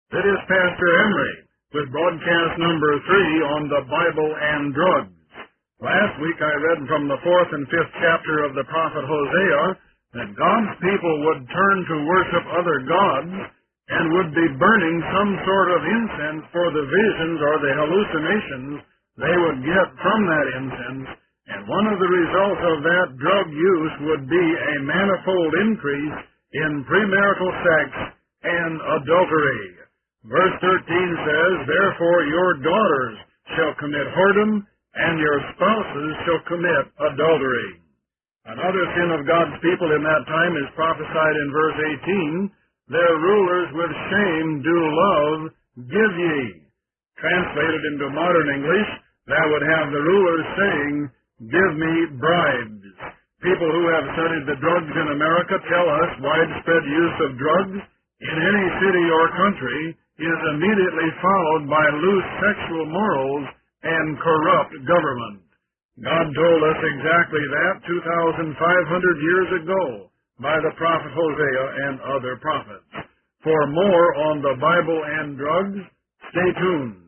It is Pastor Emery with broadcast number 3 on the Bible and drugs. Last week I read from the 4th and 5th chapter of the prophet Hosea that God's people would turn to worship other gods and would be burning some sort of incense for the visions or the hallucinations they would get from that incense, and one of the results of that drug use would be a manifold increase in premarital sex and adultery. Verse 13 says, "Therefore your daughters shall commit whoredom, and your spouses shall commit adultery." Another sin of God's people in that time is prophesied in verse 18, "Their rulers with shame do love, give ye." Translated into modern English, that would have the rulers saying, "Give me bribes." People who have studied the drugs in America tell us widespread use of drugs in any city or country is immediately followed by loose sexual morals and corrupt government. God told us exactly that 2,500 years ago by the prophet Hosea and other prophets. For more on the Bible and drugs, stay tuned.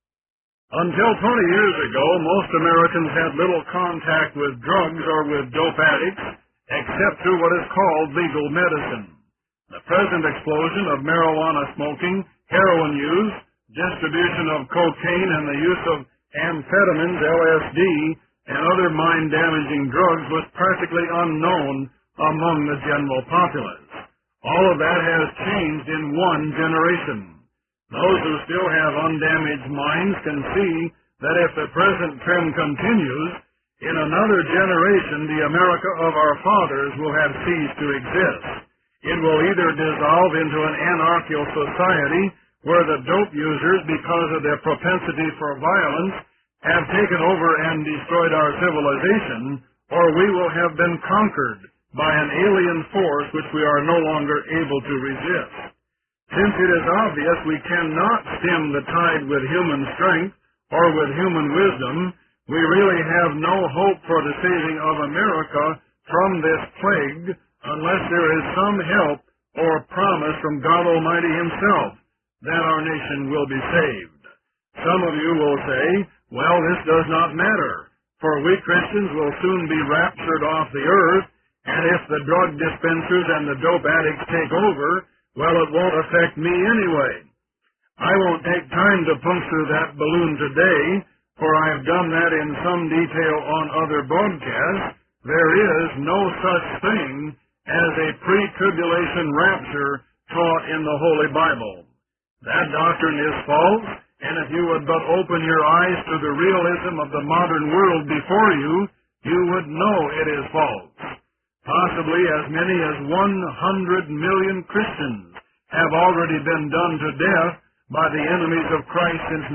Until 20 years ago, most Americans had little contact with drugs or with dope addicts, except through what is called legal medicine. The present explosion of marijuana smoking, heroin use, distribution of cocaine, and the use of amphetamines, LSD, and other mind-damaging drugs was practically unknown among the general populace. All of that has changed in one generation. Those who still have undamaged minds can see that if the present trend continues, in another generation the America of our fathers will have ceased to exist. It will either dissolve into an anarchical society where the dope users, because of their propensity for violence, have taken over and destroyed our civilization, or we will have been conquered by an alien force which we are no longer able to resist. Since it is obvious we cannot stem the tide with human strength or with human wisdom, we really have no hope for the saving of America from this plague unless there is some help or promise from God Almighty Himself that our nation will be saved. Some of you will say, "Well, this does not matter, for we Christians will soon be raptured off the earth, and if the drug dispensers and the dope addicts take over, well, it won't affect me anyway." I won't take time to puncture that balloon today, for I have done that in some detail on other broadcasts. There is no such thing as a pre-tribulation rapture taught in the Holy Bible. That doctrine is false, and if you would but open your eyes to the realism of the modern world before you, you would know it is false. Possibly as many as 100 million Christians have already been done to death by the enemies of Christ since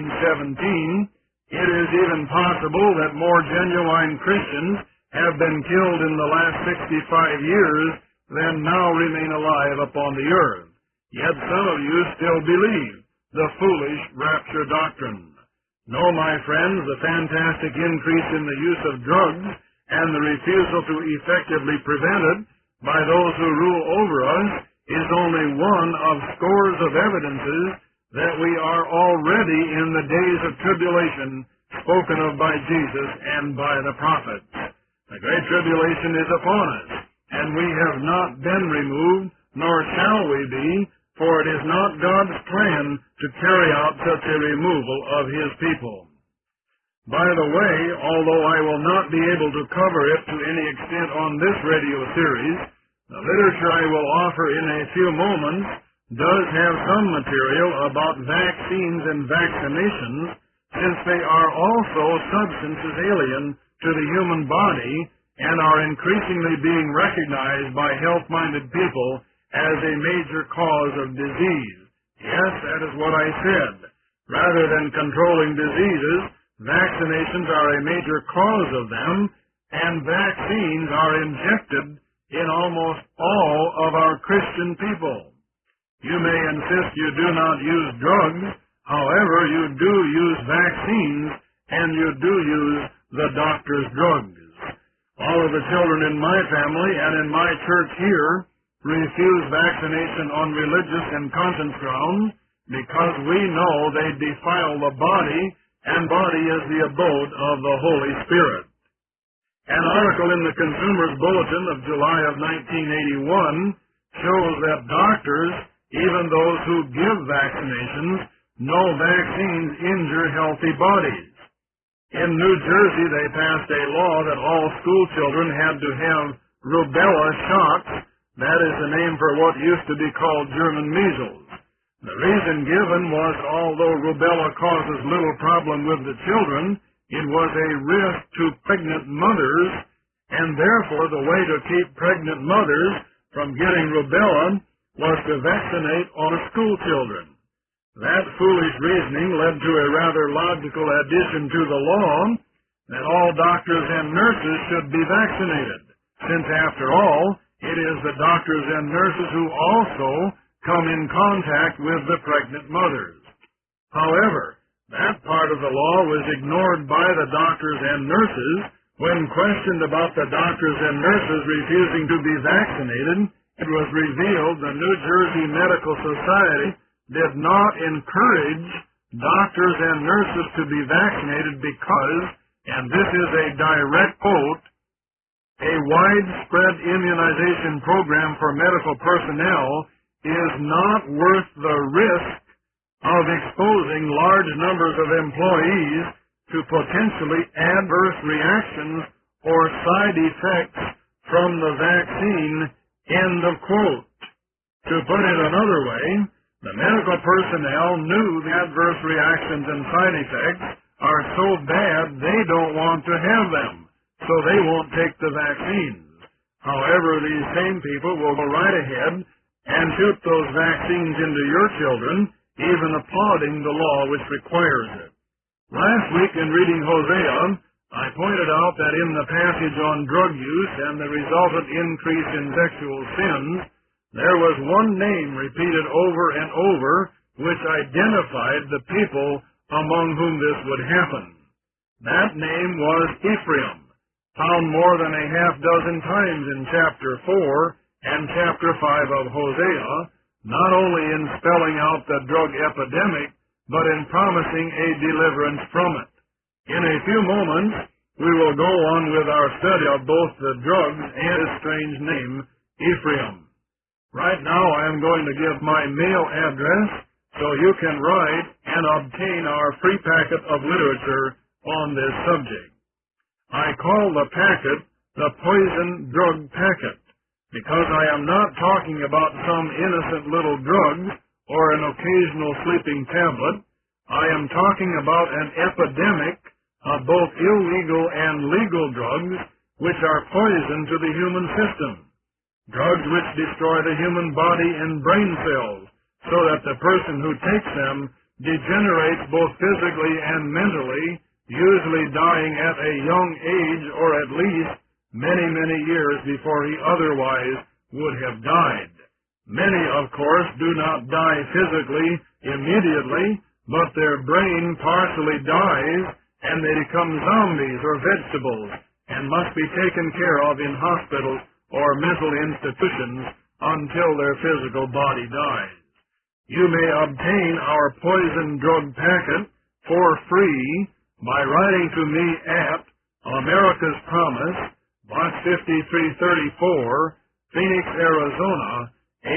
1917. It is even possible that more genuine Christians have been killed in the last 65 years than now remain alive upon the earth. Yet some of you still believe the foolish rapture doctrine. No, my friends, the fantastic increase in the use of drugs and the refusal to effectively prevent it by those who rule over us is only one of scores of evidences that we are already in the days of tribulation spoken of by Jesus and by the prophets. The great tribulation is upon us, and we have not been removed, nor shall we be, for it is not God's plan to carry out such a removal of His people. By the way, although I will not be able to cover it to any extent on this radio series, the literature I will offer in a few moments does have some material about vaccines and vaccinations, since they are also substances alien to the human body and are increasingly being recognized by health-minded people as a major cause of disease. Yes, that is what I said. Rather than controlling diseases, vaccinations are a major cause of them, and vaccines are injected in almost all of our Christian people. You may insist you do not use drugs, however, you do use vaccines, and you do use the doctor's drugs. All of the children in my family and in my church here refuse vaccination on religious and conscience grounds because we know they defile the body, and body is the abode of the Holy Spirit. An article in the Consumer's Bulletin of July of 1981 shows that doctors, even those who give vaccinations, know vaccines injure healthy bodies. In New Jersey, they passed a law that all school children had to have rubella shots. That is the name for what used to be called German measles. The reason given was although rubella causes little problem with the children, it was a risk to pregnant mothers, and therefore the way to keep pregnant mothers from getting rubella was to vaccinate all school children. That foolish reasoning led to a rather logical addition to the law that all doctors and nurses should be vaccinated, since after all, it is the doctors and nurses who also come in contact with the pregnant mothers. However, that part of the law was ignored by the doctors and nurses when questioned about the doctors and nurses refusing to be vaccinated. It was revealed the New Jersey Medical Society did not encourage doctors and nurses to be vaccinated because, and this is a direct quote, a widespread immunization program for medical personnel is not worth the risk of exposing large numbers of employees to potentially adverse reactions or side effects from the vaccine, end of quote. To put it another way, the medical personnel knew the adverse reactions and side effects are so bad they don't want to have them, so they won't take the vaccines. However, these same people will go right ahead and shoot those vaccines into your children, even applauding the law which requires it. Last week in reading Hosea, I pointed out that in the passage on drug use and the resultant increase in sexual sins, there was one name repeated over and over which identified the people among whom this would happen. That name was Ephraim, found more than a half dozen times in chapter 4 and chapter 5 of Hosea, not only in spelling out the drug epidemic, but in promising a deliverance from it. In a few moments, we will go on with our study of both the drugs and his strange name, Ephraim. Right now, I am going to give my mail address so you can write and obtain our free packet of literature on this subject. I call the packet the Poison Drug Packet, because I am not talking about some innocent little drug or an occasional sleeping tablet. I am talking about an epidemic of both illegal and legal drugs which are poison to the human system. Drugs which destroy the human body and brain cells so that the person who takes them degenerates both physically and mentally, usually dying at a young age or at least many, many years before he otherwise would have died. Many, of course, do not die physically immediately, but their brain partially dies and they become zombies or vegetables and must be taken care of in hospitals or mental institutions until their physical body dies. You may obtain our poison drug packet for free by writing to me at America's Promise, Box 5334, Phoenix, Arizona,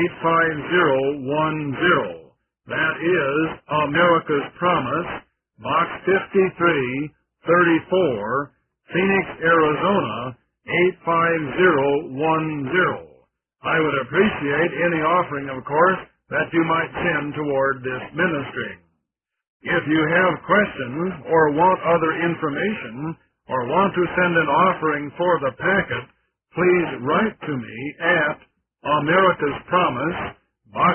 85010. That is America's Promise, Box 5334, Phoenix, Arizona, 85010. I would appreciate any offering, of course, that you might send toward this ministry. If you have questions or want other information or want to send an offering for the packet, please write to me at America's Promise, Box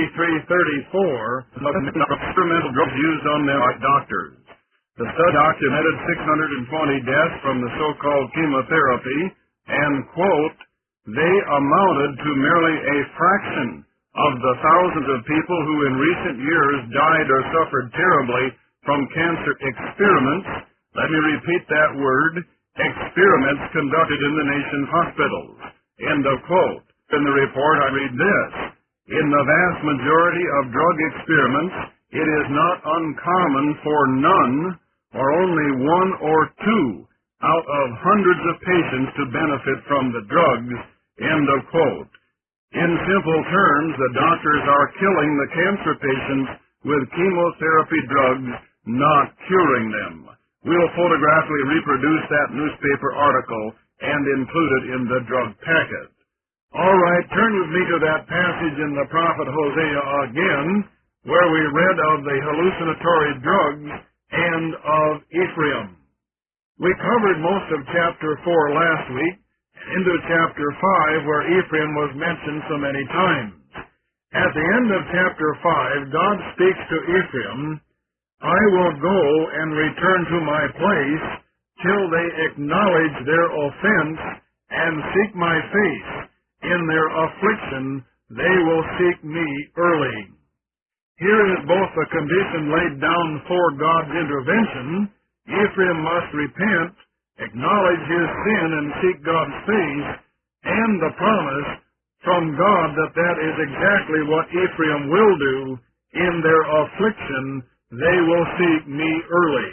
5334, experimental drugs used on them by doctors. The study documented 620 deaths from the so-called chemotherapy, and, quote, they amounted to merely a fraction of the thousands of people who in recent years died or suffered terribly from cancer experiments. Let me repeat that word, experiments conducted in the nation's hospitals. End of quote. In the report I read this. In the vast majority of drug experiments, it is not uncommon for none or only one or two out of hundreds of patients to benefit from the drugs. End of quote. In simple terms, the doctors are killing the cancer patients with chemotherapy drugs, not curing them. We'll photographically reproduce that newspaper article and include it in the drug packet. All right, turn with me to that passage in the prophet Hosea again, where we read of the hallucinatory drugs and of Ephraim. We covered most of chapter 4 last week, and into chapter 5, where Ephraim was mentioned so many times. At the end of chapter 5, God speaks to Ephraim, I will go and return to my place till they acknowledge their offense and seek my face. In their affliction they will seek me early. Here is both the condition laid down for God's intervention. Ephraim must repent, acknowledge his sin, and seek God's face, and the promise from God that is exactly what Ephraim will do. In their affliction they will seek me early.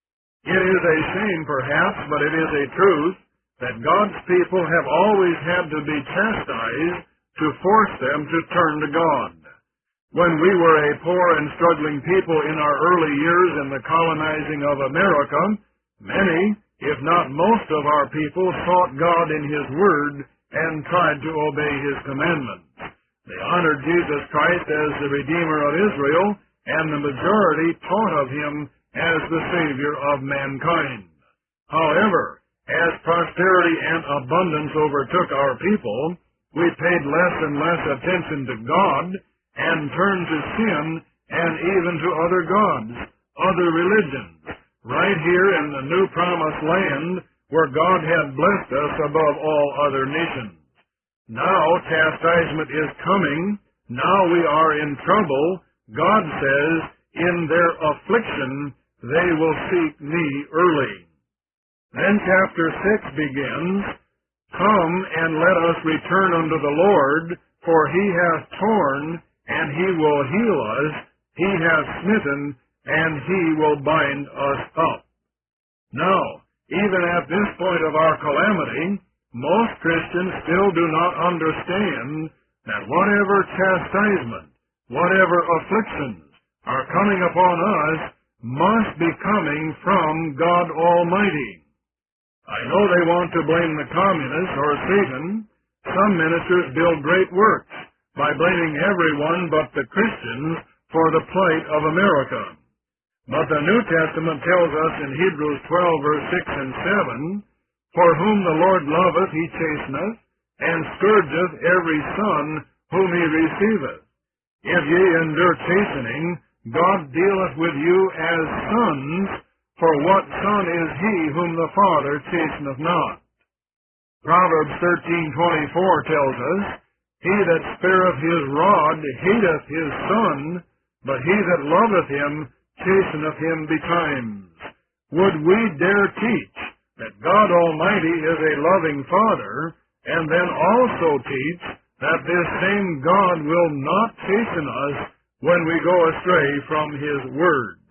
It is a shame, perhaps, but it is a truth that God's people have always had to be chastised to force them to turn to God. When we were a poor and struggling people in our early years in the colonizing of America, many, if not most of our people, sought God in His Word and tried to obey His commandments. They honored Jesus Christ as the Redeemer of Israel, and the majority taught of Him as the Savior of mankind. However, as prosperity and abundance overtook our people, we paid less and less attention to God and turned to sin and even to other gods, other religions, right here in the new promised land where God had blessed us above all other nations. Now chastisement is coming. Now we are in trouble. God says, in their affliction they will seek me early. Then chapter 6 begins, Come and let us return unto the Lord, for He hath torn, and He will heal us. He hath smitten, and He will bind us up. Now, even at this point of our calamity, most Christians still do not understand that whatever chastisement, whatever afflictions are coming upon us must be coming from God Almighty. I know they want to blame the communists or Satan. Some ministers build great works by blaming everyone but the Christians for the plight of America. But the New Testament tells us in Hebrews 12, verse 6 and 7, For whom the Lord loveth He chasteneth, and scourgeth every son whom He receiveth. If ye endure chastening, God dealeth with you as sons, for what son is he whom the Father chasteneth not? Proverbs 13:24 tells us, He that spareth his rod hateth his son, but he that loveth him chasteneth him betimes. Would we dare teach that God Almighty is a loving Father, and then also teach that this same God will not chasten us when we go astray from His Word?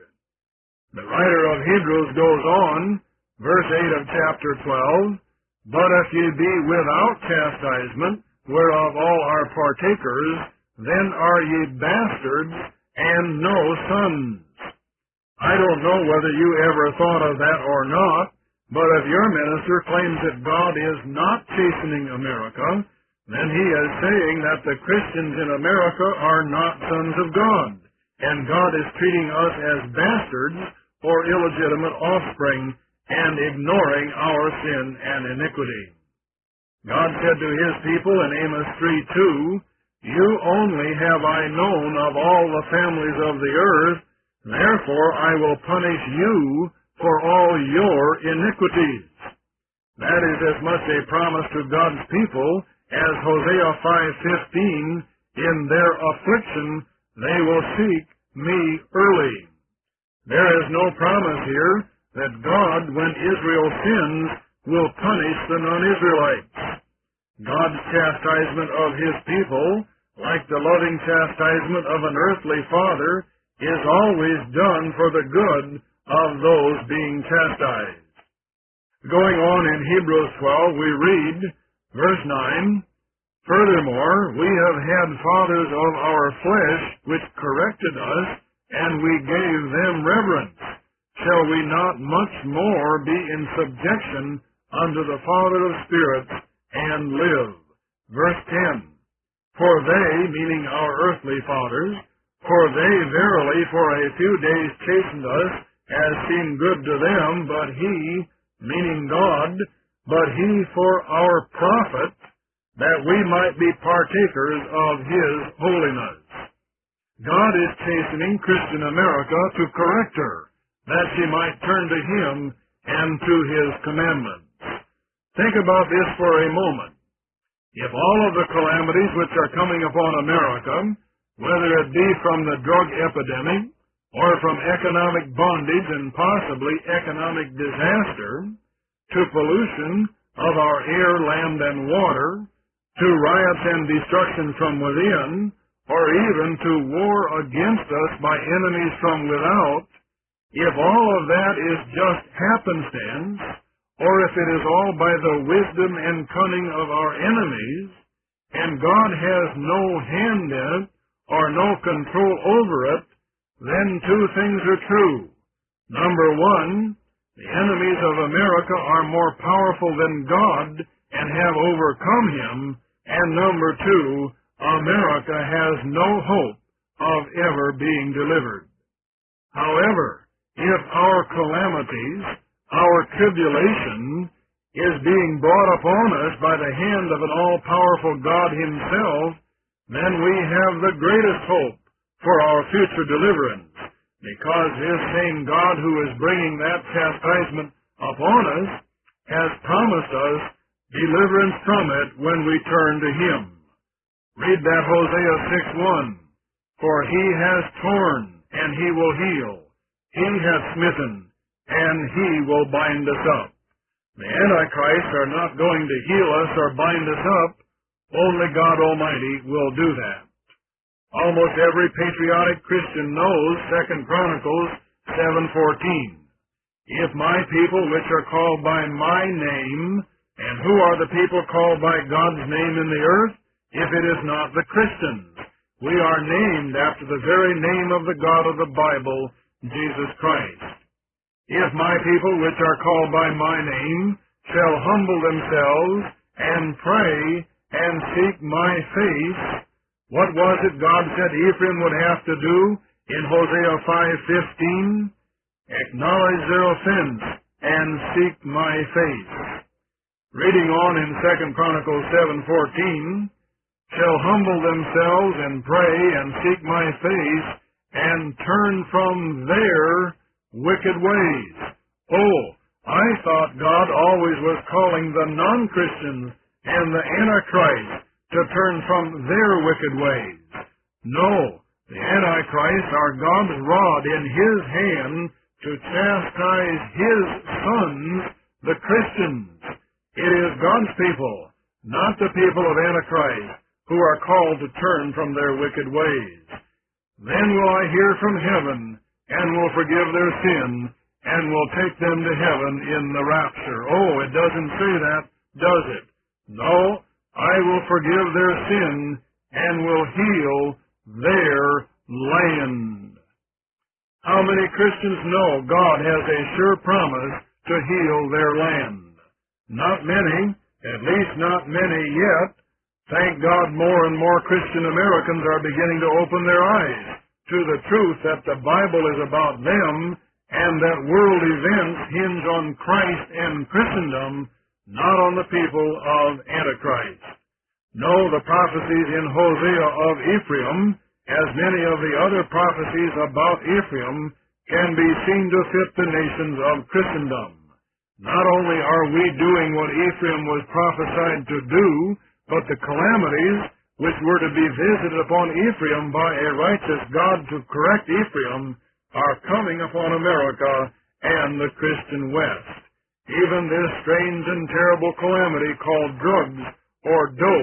The writer of Hebrews goes on, verse 8 of chapter 12, But if ye be without chastisement, whereof all are partakers, then are ye bastards and no sons. I don't know whether you ever thought of that or not, but if your minister claims that God is not chastening America, then he is saying that the Christians in America are not sons of God, and God is treating us as bastards or illegitimate offspring and ignoring our sin and iniquity. God said to His people in Amos 3:2, You only have I known of all the families of the earth, therefore I will punish you for all your iniquities. That is as much a promise to God's people as Hosea 5:15, In their affliction they will seek me early. There is no promise here that God, when Israel sins, will punish the non-Israelites. God's chastisement of His people like the loving chastisement of an earthly father, is always done for the good of those being chastised. Going on in Hebrews 12, we read, verse 9, "Furthermore, we have had fathers of our flesh which corrected us, and we gave them reverence. Shall we not much more be in subjection unto the Father of spirits and live?" Verse 10, "For they," meaning our earthly fathers, "for they verily for a few days chastened us, as seemed good to them, but he," meaning God, "but he for our profit, that we might be partakers of his holiness." God is chastening Christian America to correct her, that she might turn to him and to his commandments. Think about this for a moment. If all of the calamities which are coming upon America, whether it be from the drug epidemic or from economic bondage and possibly economic disaster, to pollution of our air, land, and water, to riots and destruction from within, or even to war against us by enemies from without, if all of that is just happenstance, or if it is all by the wisdom and cunning of our enemies, and God has no hand in it, or no control over it, then two things are true. Number one, the enemies of America are more powerful than God and have overcome him, and number two, America has no hope of ever being delivered. However, if our calamities, our tribulation, is being brought upon us by the hand of an all-powerful God himself, then we have the greatest hope for our future deliverance, because this same God who is bringing that chastisement upon us has promised us deliverance from it when we turn to him. Read that Hosea 6:1. "For he has torn, and he will heal. He hath smitten, and he will bind us up." The Antichrists are not going to heal us or bind us up. Only God Almighty will do that. Almost every patriotic Christian knows 2 Chronicles 7:14. "If my people which are called by my name," and who are the people called by God's name in the earth? If it is not the Christians. We are named after the very name of the God of the Bible, Jesus Christ. "If my people which are called by my name shall humble themselves and pray and seek my face," what was it God said Ephraim would have to do in Hosea 5:15? "Acknowledge their offense and seek my face." Reading on in 2 Chronicles 7:14, "shall humble themselves and pray and seek my face and turn from their wicked ways." Oh, I thought God always was calling the non-Christians and the Antichrist to turn from their wicked ways. No, the Antichrist are God's rod in his hand to chastise his sons, the Christians. It is God's people, not the people of Antichrist, who are called to turn from their wicked ways. "Then will I hear from heaven, and will forgive their sin, and will take them to heaven in the rapture." Oh, it doesn't say that, does it? No, "I will forgive their sin, and will heal their land." How many Christians know God has a sure promise to heal their land? Not many, at least not many yet. Thank God more and more Christian Americans are beginning to open their eyes to the truth that the Bible is about them and that world events hinge on Christ and Christendom, not on the people of Antichrist. No, the prophecies in Hosea of Ephraim, as many of the other prophecies about Ephraim, can be seen to fit the nations of Christendom. Not only are we doing what Ephraim was prophesied to do, but the calamities which were to be visited upon Ephraim by a righteous God to correct Ephraim are coming upon America and the Christian West. Even this strange and terrible calamity called drugs or dope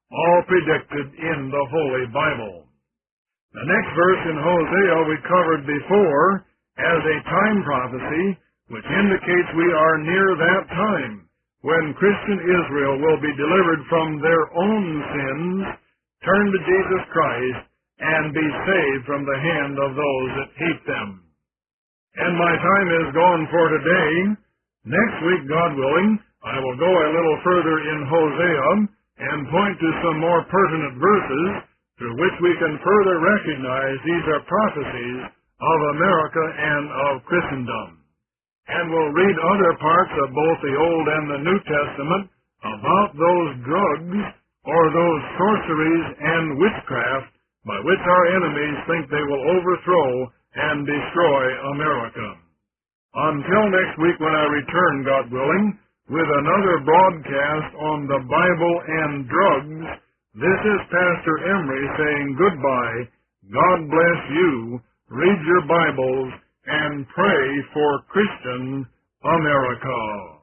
all predicted in the Holy Bible. The next verse in Hosea we covered before as a time prophecy, which indicates we are near that time when Christian Israel will be delivered from their own sins, turn to Jesus Christ, and be saved from the hand of those that hate them. And my time is gone for today. Next week, God willing, I will go a little further in Hosea and point to some more pertinent verses through which we can further recognize these are prophecies of America and of Christendom. And we'll read other parts of both the Old and the New Testament about those drugs or those sorceries and witchcraft by which our enemies think they will overthrow and destroy America. Until next week when I return, God willing, with another broadcast on the Bible and drugs, this is Pastor Emery saying goodbye. God bless you. Read your Bibles and pray for Christian America.